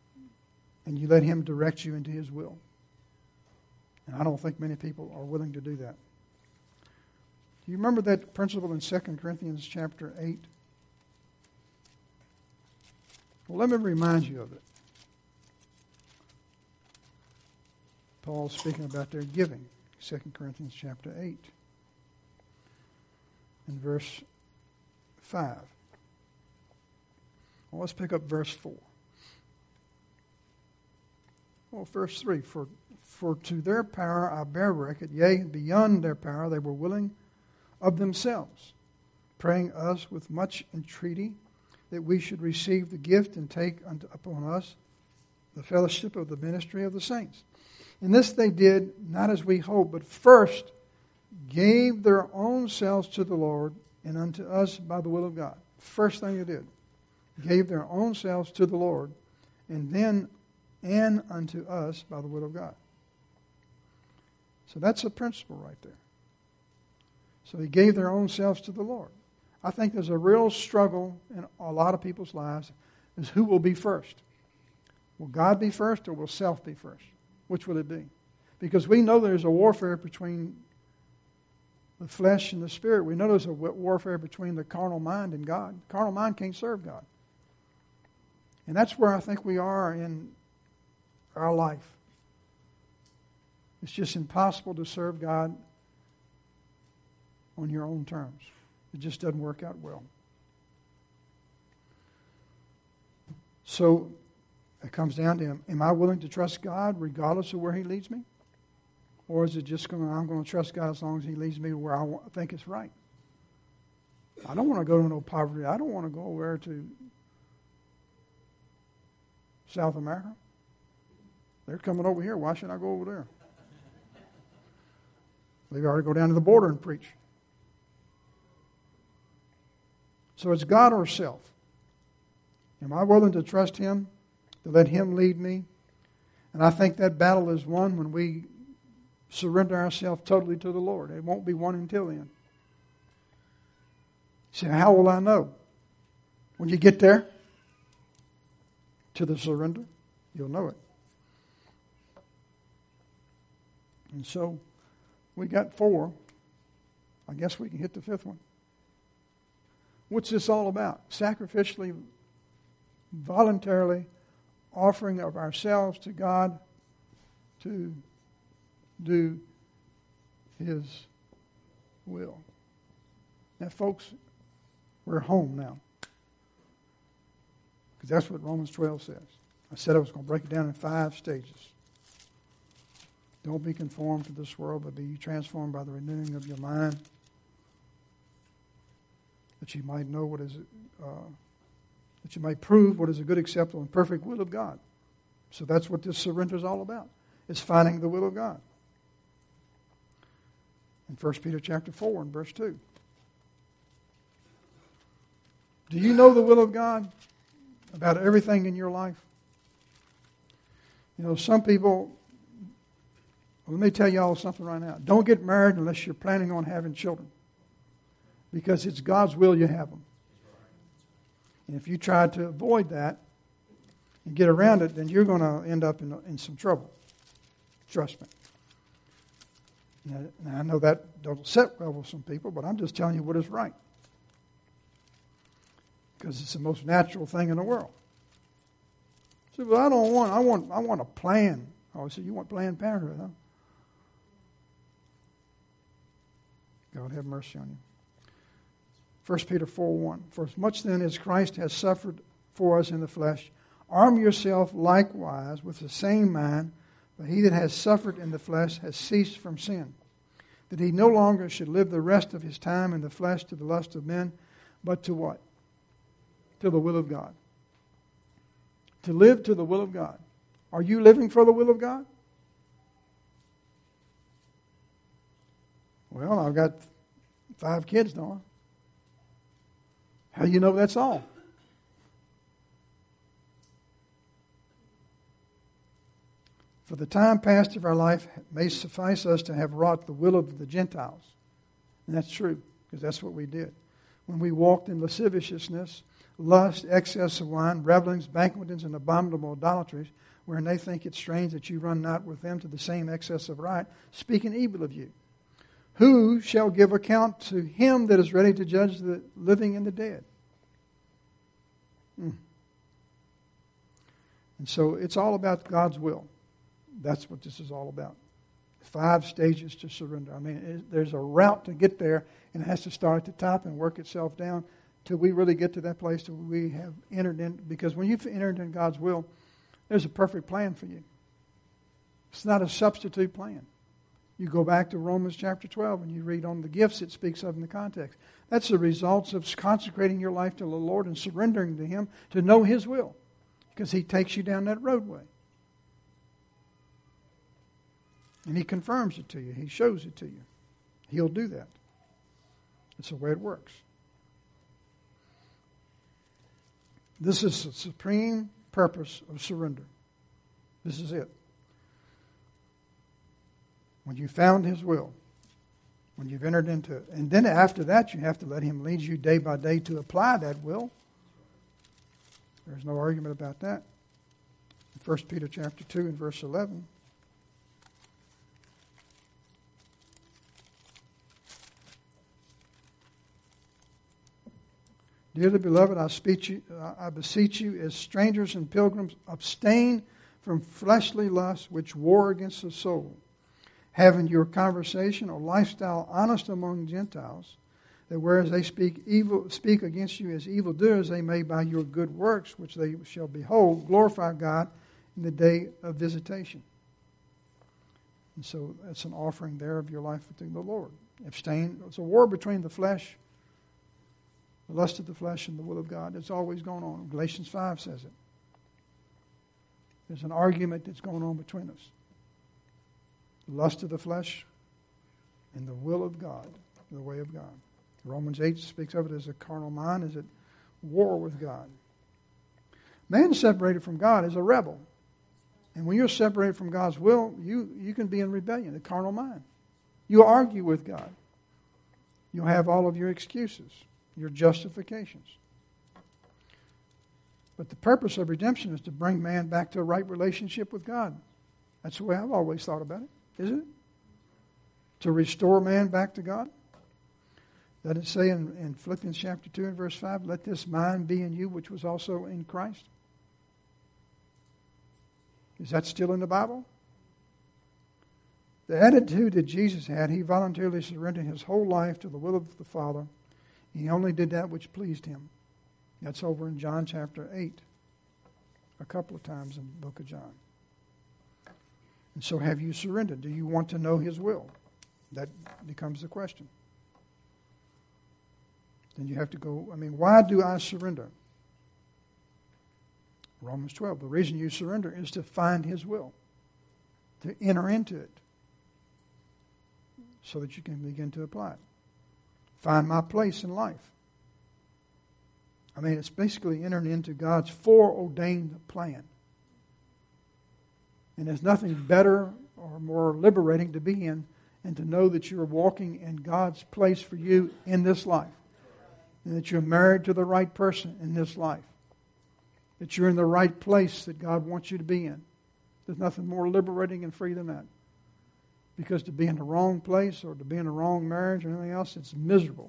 and you let Him direct you into His will. And I don't think many people are willing to do that. Do you remember that principle in 2 Corinthians chapter 8? Well, let me remind you of it. Paul's speaking about their giving. 2 Corinthians chapter 8 and verse 5. Well, let's pick up verse 4. Well, verse 3, For to their power I bear record, yea, beyond their power they were willing of themselves, praying us with much entreaty that we should receive the gift and take upon us the fellowship of the ministry of the saints. And this they did, not as we hoped, but first gave their own selves to the Lord and unto us by the will of God. First thing they did, gave their own selves to the Lord, and then and unto us by the will of God. So that's a principle right there. So they gave their own selves to the Lord. I think there's a real struggle in a lot of people's lives is who will be first. Will God be first or will self be first? Which will it be? Because we know there's a warfare between the flesh and the spirit. We know there's a warfare between the carnal mind and God. The carnal mind can't serve God. And that's where I think we are in our life. It's just impossible to serve God on your own terms. It just doesn't work out well. So it comes down to, am I willing to trust God regardless of where He leads me? Or is it just I'm going to trust God as long as He leads me to where I think it's right? I don't want to go to no poverty. I don't want to go where to South America. They're coming over here. Why should I go over there? Maybe I ought to go down to the border and preach. So it's God or self. Am I willing to trust Him, to let Him lead me? And I think that battle is won when we surrender ourselves totally to the Lord. It won't be won until then. So how will I know? When you get there to the surrender, you'll know it. And so we got 4. I guess we can hit the 5th one. What's this all about? Sacrificially, voluntarily offering of ourselves to God to do His will. Now, folks, we're home now. Because that's what Romans 12 says. I said I was going to break it down in 5 stages. Don't be conformed to this world, but be transformed by the renewing of your mind, that you might know that you might prove what is a good, acceptable, and perfect will of God. So that's what this surrender is all about. It's finding the will of God. In 1 Peter chapter 4 and verse 2. Do you know the will of God about everything in your life? You know, some people, let me tell you all something right now. Don't get married unless you're planning on having children. Because it's God's will you have them. And if you try to avoid that and get around it, then you're going to end up in some trouble. Trust me. Now, I know that doesn't sit well with some people, but I'm just telling you what is right. Because it's the most natural thing in the world. So, well, I want a plan. Oh, so you want Planned Parenthood, huh? God have mercy on you. 1 Peter 4:1. For as much then as Christ has suffered for us in the flesh, arm yourself likewise with the same mind, for he that has suffered in the flesh has ceased from sin, that he no longer should live the rest of his time in the flesh to the lust of men, but to what? To the will of God. To live to the will of God. Are you living for the will of God? Well, I've got 5 kids, don't I? How do you know that's all? For the time past of our life may suffice us to have wrought the will of the Gentiles. And that's true, because that's what we did. When we walked in lasciviousness, lust, excess of wine, revelings, banquetings, and abominable idolatries, wherein they think it strange that you run not with them to the same excess of right, speaking evil of you. Who shall give account to him that is ready to judge the living and the dead? And so it's all about God's will. That's what this is all about. 5 stages to surrender. I mean, there's a route to get there, and it has to start at the top and work itself down till we really get to that place that we have entered in. Because when you've entered in God's will, there's a perfect plan for you. It's not a substitute plan. You go back to Romans chapter 12 and you read on the gifts it speaks of in the context. That's the results of consecrating your life to the Lord and surrendering to Him to know His will. Because He takes you down that roadway. And He confirms it to you. He shows it to you. He'll do that. It's the way it works. This is the supreme purpose of surrender. This is it. When you found His will, when you've entered into it. And then after that, you have to let Him lead you day by day to apply that will. There's no argument about that. 1 Peter chapter 2 and verse 11. Dearly beloved, I beseech you as strangers and pilgrims, abstain from fleshly lusts which war against the soul, having your conversation or lifestyle honest among Gentiles, that whereas they speak against you as evildoers, they may by your good works, which they shall behold, glorify God in the day of visitation. And so that's an offering there of your life to the Lord. Abstain. It's a war between the flesh, the lust of the flesh, and the will of God. It's always going on. Galatians 5 says it. There's an argument that's going on between us. The lust of the flesh and the will of God, the way of God. Romans 8 speaks of it as a carnal mind, as at war with God. Man separated from God is a rebel. And when you're separated from God's will, you can be in rebellion, a carnal mind. You'll argue with God. You'll have all of your excuses, your justifications. But the purpose of redemption is to bring man back to a right relationship with God. That's the way I've always thought about it, isn't it? To restore man back to God. Doesn't it say in Philippians chapter 2 and verse 5, let this mind be in you which was also in Christ? Is that still in the Bible? The attitude that Jesus had, He voluntarily surrendered His whole life to the will of the Father. He only did that which pleased Him. That's over in John chapter 8, a couple of times in the book of John. And so have you surrendered? Do you want to know His will? That becomes the question. Then you have to go, why do I surrender? Romans 12, the reason you surrender is to find His will, to enter into it, so that you can begin to apply it. Find my place in life. It's basically entering into God's foreordained plan. And there's nothing better or more liberating to be in and to know that you're walking in God's place for you in this life. And that you're married to the right person in this life. That you're in the right place that God wants you to be in. There's nothing more liberating and free than that. Because to be in the wrong place or to be in the wrong marriage or anything else, it's miserable.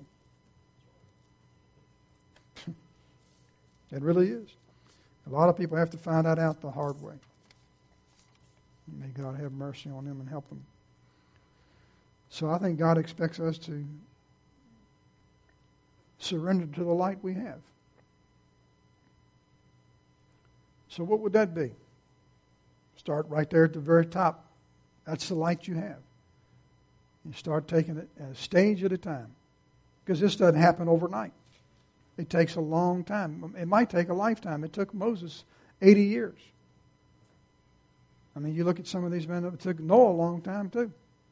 It really is. A lot of people have to find that out the hard way. May God have mercy on them and help them. So I think God expects us to surrender to the light we have. So what would that be? Start right there at the very top. That's the light you have. You start taking it a stage at a time. Because this doesn't happen overnight. It takes a long time. It might take a lifetime. It took Moses 80 years. You look at some of these men, it took Noah a long time too.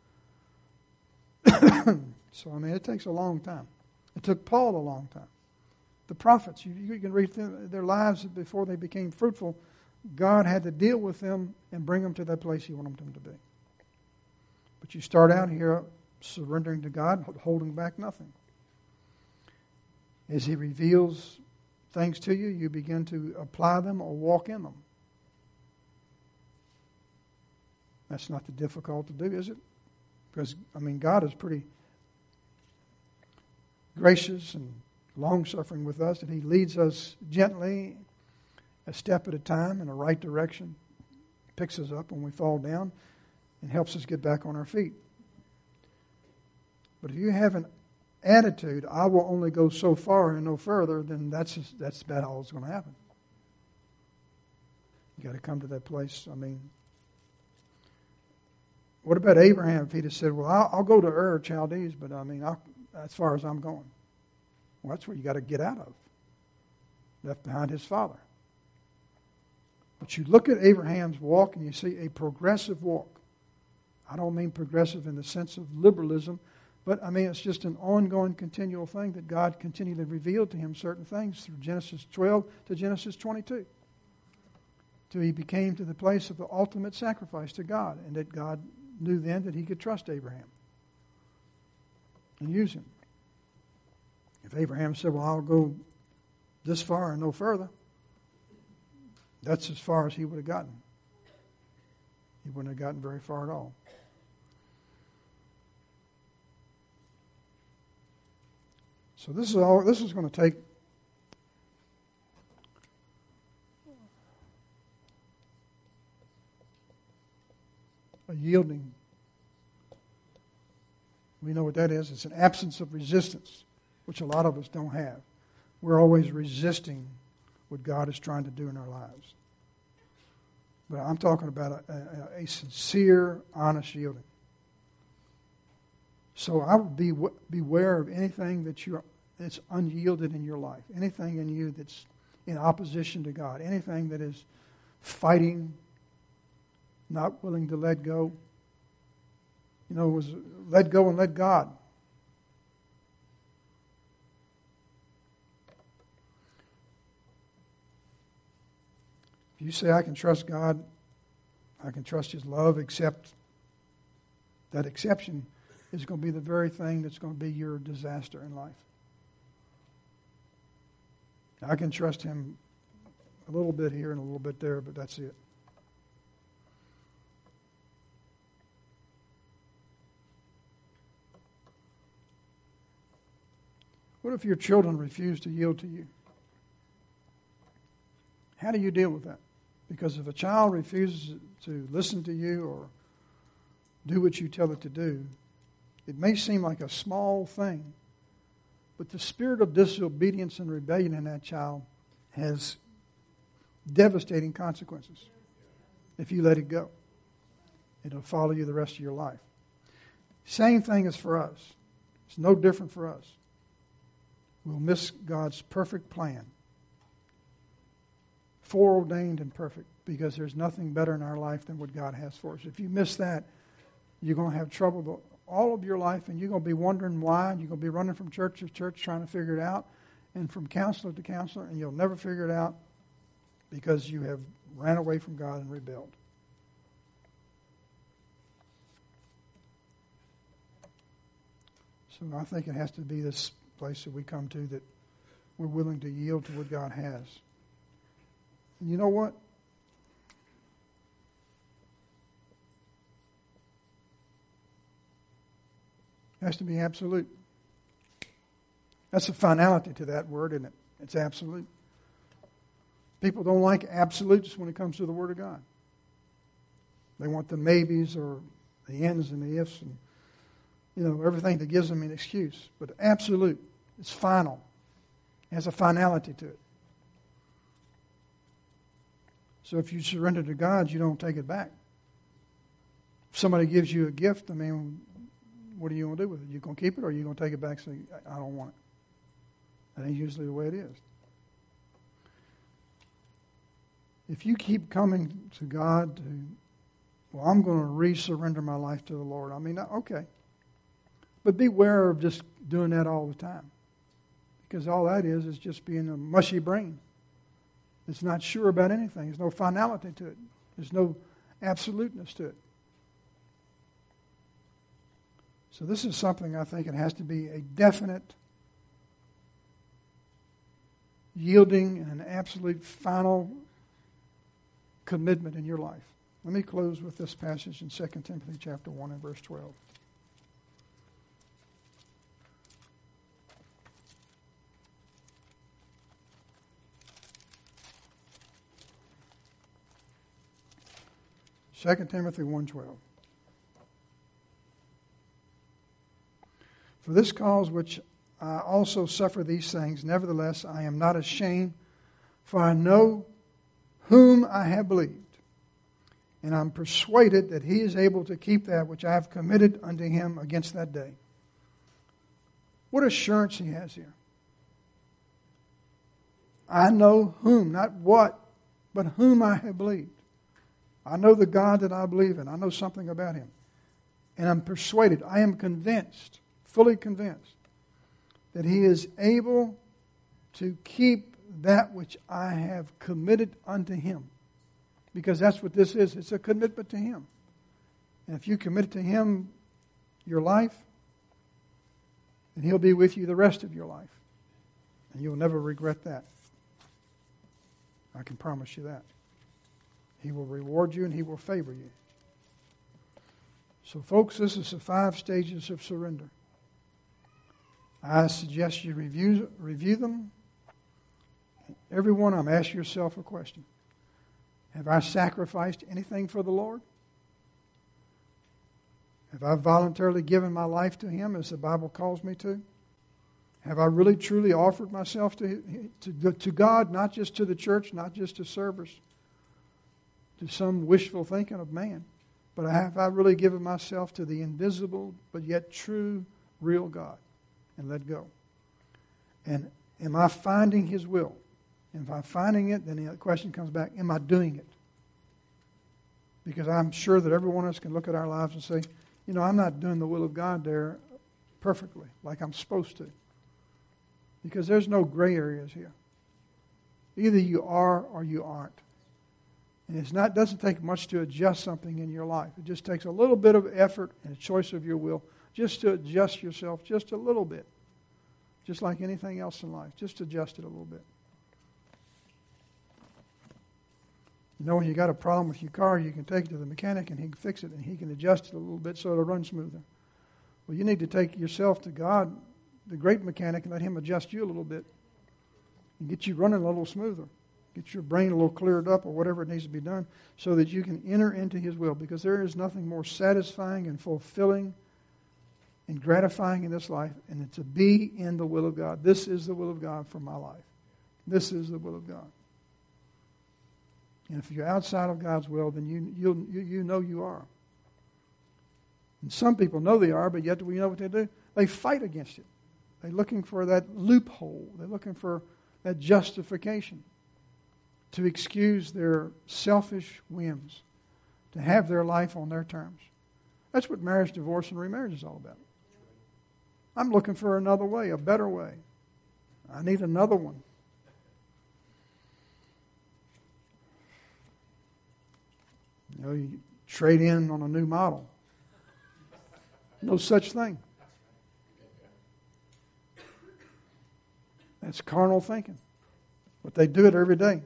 So, it takes a long time. It took Paul a long time. The prophets, you can read their lives before they became fruitful. God had to deal with them and bring them to that place He wanted them to be. But you start out here surrendering to God, holding back nothing. As He reveals things to you, you begin to apply them or walk in them. That's not too difficult to do, is it? Because, God is pretty gracious and long-suffering with us, and He leads us gently, a step at a time, in the right direction, picks us up when we fall down, and helps us get back on our feet. But if you have an attitude, I will only go so far and no further, then that's about all that's going to happen. You got to come to that place. What about Abraham if he'd have said, well, I'll go to Ur, Chaldees, but as far as I'm going. Well, that's where you got to get out of. Left behind his father. But you look at Abraham's walk and you see a progressive walk. I don't mean progressive in the sense of liberalism, but it's just an ongoing, continual thing that God continually revealed to him certain things through Genesis 12 to Genesis 22. Till he became to the place of the ultimate sacrifice to God, and that God knew then that He could trust Abraham and use him. If Abraham said, well, I'll go this far and no further, that's as far as he would have gotten. He wouldn't have gotten very far at all. So this is going to take a yielding. We know what that is. It's an absence of resistance, which a lot of us don't have. We're always resisting what God is trying to do in our lives. But I'm talking about a sincere, honest yielding. So I would beware of anything that's unyielded in your life, anything in you that's in opposition to God, anything that is fighting, not willing to let go. It was let go and let God. If you say, I can trust God, I can trust His love, except that exception is going to be the very thing that's going to be your disaster in life. I can trust Him a little bit here and a little bit there, but that's it. What if your children refuse to yield to you? How do you deal with that? Because if a child refuses to listen to you or do what you tell it to do, it may seem like a small thing, but the spirit of disobedience and rebellion in that child has devastating consequences. If you let it go, it'll follow you the rest of your life. Same thing is for us. It's no different for us. We'll miss God's perfect plan. Foreordained and perfect, because there's nothing better in our life than what God has for us. If you miss that, you're going to have trouble all of your life, and you're going to be wondering why, and you're going to be running from church to church trying to figure it out, and from counselor to counselor, and you'll never figure it out because you have ran away from God and rebelled. So I think it has to be this place that we come to, that we're willing to yield to what God has. And you know what? It has to be absolute. That's a finality to that word, isn't it? It's absolute. People don't like absolutes when it comes to the Word of God. They want the maybes or the ends and the ifs and everything that gives them an excuse. But absolute, it's final. It has a finality to it. So if you surrender to God, you don't take it back. If somebody gives you a gift, what are you going to do with it? You going to keep it, or are you going to take it back and say, I don't want it? That ain't usually the way it is. If you keep coming to God I'm going to re-surrender my life to the Lord. Okay. But beware of just doing that all the time. Because all that is just being a mushy brain. It's not sure about anything. There's no finality to it. There's no absoluteness to it. So this is something I think it has to be a definite yielding and an absolute final commitment in your life. Let me close with this passage in 2 Timothy chapter 1 and verse 12. Second Timothy 1:12. For this cause which I also suffer these things, nevertheless I am not ashamed, for I know whom I have believed, and I am persuaded that he is able to keep that which I have committed unto him against that day. What assurance he has here. I know whom, not what, but whom I have believed. I know the God that I believe in. I know something about him. And I'm persuaded, I am convinced, fully convinced, that he is able to keep that which I have committed unto him. Because that's what this is. It's a commitment to him. And if you commit to him your life, then he'll be with you the rest of your life. And you'll never regret that. I can promise you that. He will reward you and he will favor you. So folks, this is the 5 stages of surrender. I suggest you review them. Every one of them, ask yourself a question. Have I sacrificed anything for the Lord? Have I voluntarily given my life to him as the Bible calls me to? Have I really truly offered myself to God, not just to the church, not just to servers, to some wishful thinking of man, but have I really given myself to the invisible but yet true, real God and let go? And am I finding his will? And if I'm finding it, then the question comes back, am I doing it? Because I'm sure that every one of us can look at our lives and say, you know, I'm not doing the will of God there perfectly, like I'm supposed to. Because there's no gray areas here. Either you are or you aren't. And it doesn't take much to adjust something in your life. It just takes a little bit of effort and a choice of your will just to adjust yourself just a little bit. Just like anything else in life. Just adjust it a little bit. You know, when you got a problem with your car, you can take it to the mechanic and he can fix it and he can adjust it a little bit so it'll run smoother. Well, you need to take yourself to God, the great mechanic, and let him adjust you a little bit and get you running a little smoother. Get your brain a little cleared up or whatever it needs to be done so that you can enter into his will, because there is nothing more satisfying and fulfilling and gratifying in this life than to be in the will of God. This is the will of God for my life. This is the will of God. And if you're outside of God's will, then you know you are. And some people know they are, but yet we know what they do. They fight against it. They're looking for that loophole. They're looking for that justification to excuse their selfish whims, to have their life on their terms. That's what marriage, divorce, and remarriage is all about. I'm looking for another way, a better way. I need another one. You know, you trade in on a new model. No such thing. That's carnal thinking. But they do it every day.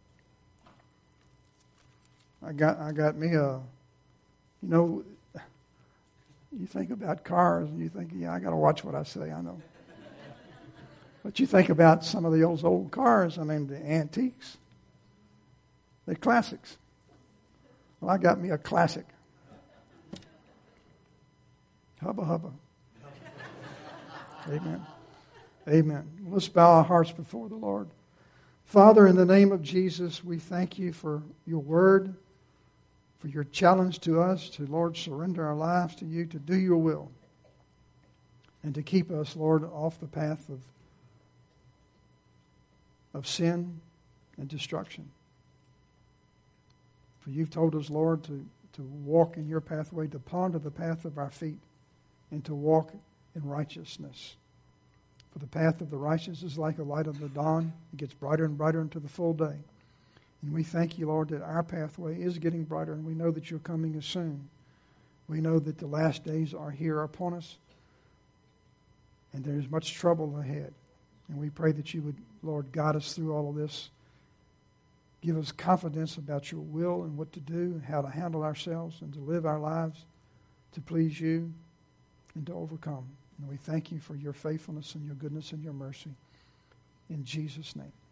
I got me a, you know, you think about cars and you think, yeah, I got to watch what I say, I know. But you think about some of the old cars, I mean, the antiques. They're classics. Well, I got me a classic. Hubba hubba. Amen. Amen. Let's bow our hearts before the Lord. Father, in the name of Jesus, we thank you for your word, for your challenge to us to, Lord, surrender our lives to you, to do your will, and to keep us, Lord, off the path of sin and destruction. For you've told us, Lord, to walk in your pathway, to ponder the path of our feet, and to walk in righteousness. For the path of the righteous is like a light of the dawn. It gets brighter and brighter into the full day. And we thank you, Lord, that our pathway is getting brighter, and we know that you're coming as soon. We know that the last days are here upon us, and there is much trouble ahead. And we pray that you would, Lord, guide us through all of this Give us confidence about your will and what to do and how to handle ourselves and to live our lives to please you and to overcome. And we thank you for your faithfulness and your goodness and your mercy. In Jesus' name.